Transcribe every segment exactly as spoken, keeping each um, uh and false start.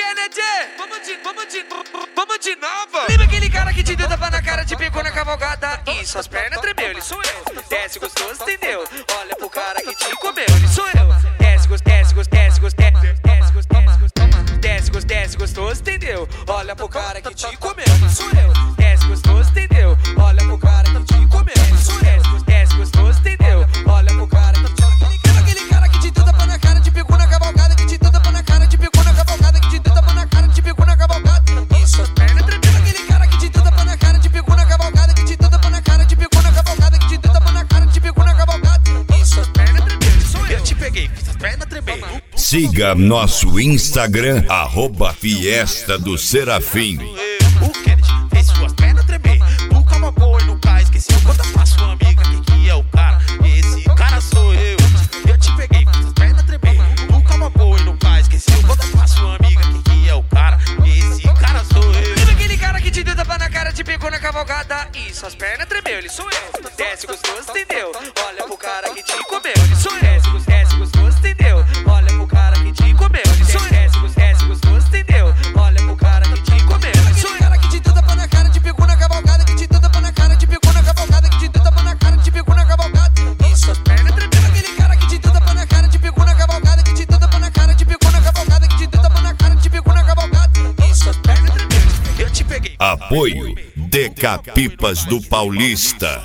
Kennedy, vamos de, vamos de, vamos de nova. Lembra aquele cara que te deu tapa na cara, te pegou na cavalgada e suas pernas tremeu, ele sou eu. Desce gostoso, entendeu? Olha pro cara que te comeu, ele sou eu. Desce gostoso, desce gostoso, desce gostoso, desce gostoso, desce gostoso, desce gostoso, entendeu? Olha pro cara que te comeu, ele sou eu. Desce gostoso, entendeu? Olha pro cara que te comeu, ele sou eu. Desce gostoso, entendeu? Olha pro cara que te comeu. Aquele cara que te deu tapa na cara, te pegou na cavalgada, que te deu tapa na cara, te pegou na cavalgada, que te deu tapa na cara, te pegou na cavalgada e suas pernas tremendo. Aquele cara que te deu tapa na cara, te pegou na cavalgada, que te deu tapa na cara, te pegou na cavalgada, que te deu tapa na cara, te pegou na cavalgada e suas pernas tremendo. Sou eu, te peguei, fiz as pernas tremer. Siga nosso Instagram, arroba Fiesta do Serafim. O Kennedy fez suas pernas tremer. Tu calma boa e nunca esqueceu. Conta pra sua amiga quem que é o cara. Esse cara sou eu. Eu te peguei, fiz as pernas tremer. Tu calma boa e nunca esqueceu. Conta pra sua amiga quem que é o cara. Esse cara sou eu. Lembra aquele cara que te deu tapa na cara, te pegou na cavalgada e suas pernas tremeu, ele sou eu. Desce gostoso, entendeu? Olha pro cara que te comeu, ele sou eu. Desce gostoso, entendeu? Olha pro cara que te comeu, ele sou eu. Desce gostoso, entendeu? Olha pro cara que te comeu, ele sou eu. Cara que te deu tapa na cara, te pegou na cavalgada, que te deu tapa na cara, te pegou na cavalgada, que te deu tapa na cara, te pegou na cavalgada e suas pernas tremendo. Aquele cara que te deu tapa na cara, te pegou na cavalgada, que te deu tapa na cara, te pegou na cavalgada, que te deu tapa na cara, te pegou na cavalgada e suas pernas tremendo. Eu te peguei. Apoio D K Pipas do Paulista,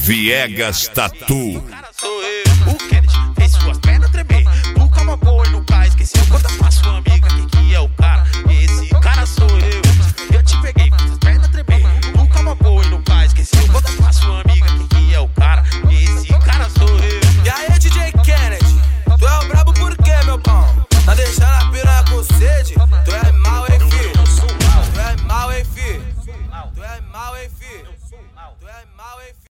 Viegas Tatu. Cara sou eu. O Kennedy fez suas pernas tremer. Tu calma boa e nunca esqueceu. Conta pra sua amiga quem que é o cara. Esse cara sou eu. Eu te peguei, fiz as pernas tremer. Tu calma boa e nunca esqueceu. Conta pra sua amiga quem que é o cara. Esse cara sou eu. E aí, D J Kennedy, tu é o brabo por quê, meu pão? Tá deixando a piranha com sede? Tu é mal, hein, fi? Tu é mal, hein, fi? Tu é mal, hein, fi? Tu é mal, hein, fi?